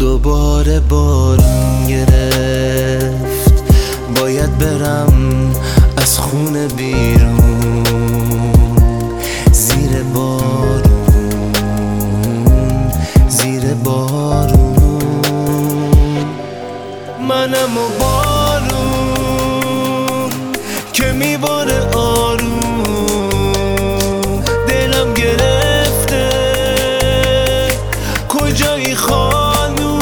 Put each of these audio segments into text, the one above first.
دوباره بارون گرفت، باید برم از خونه بیرون، زیر بارون، زیر بارون. منم و بارون که میباره آروم، دلم گرفته کجایی خانوم.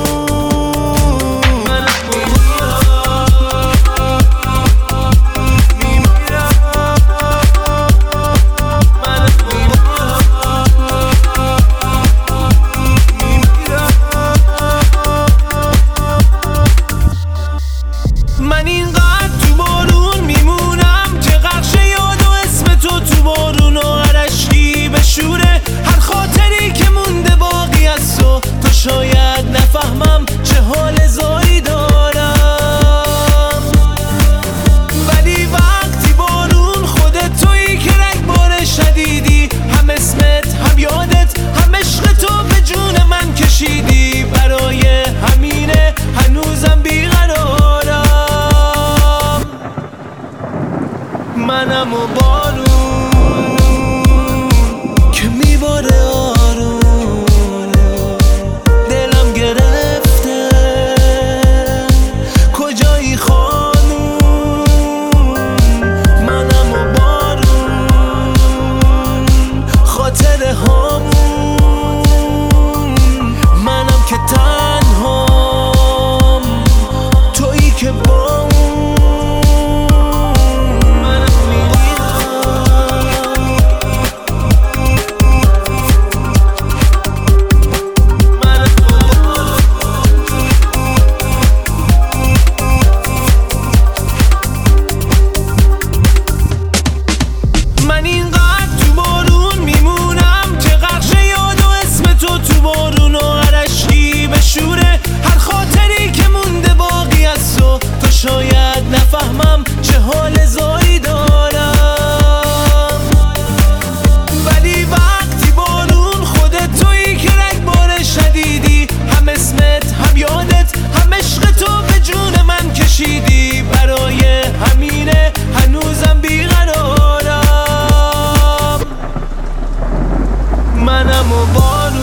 من اینقدر تو بارون میمونم که غرق یاد و اسم تو بارون و عرشکی بشوره هر خاطری که مونده باقی از تو شاید نفهمم چه حال زایی دارم، ولی وقتی بارون خودت تویی که رگبار شدیدی، هم اسمت هم یادت هم عشق تو به جون من کشیدی، برای همینه هنوزم بیقرارم. منم و بارون که میباره آروم، دلم گرفته کجایی خانوم. منم و بارون خاطر هامون، منم که تنهام تویی که با شاید نفهمم چه حال زایی دارم، ولی وقتی بارون خودت تویی که رگبار شدیدی، هم اسمت هم یادت هم عشق تو به جون من کشیدی، برای همینه هنوزم بیقرارم. منم و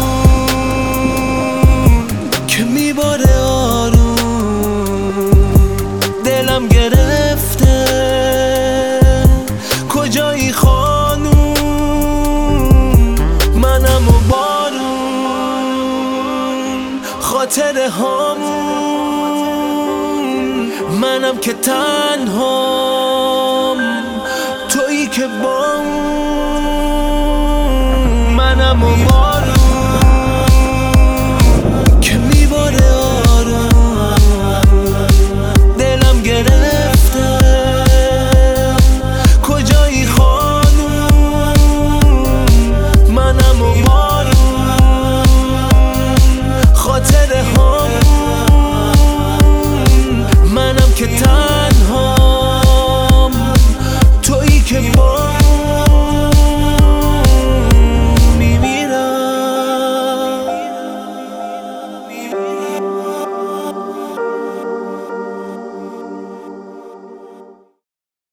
بارون که میباره آروم، دلم گرفته کجایی خانوم. منم و بارون خاطر هامون، منم که تنهام تویی که با منم و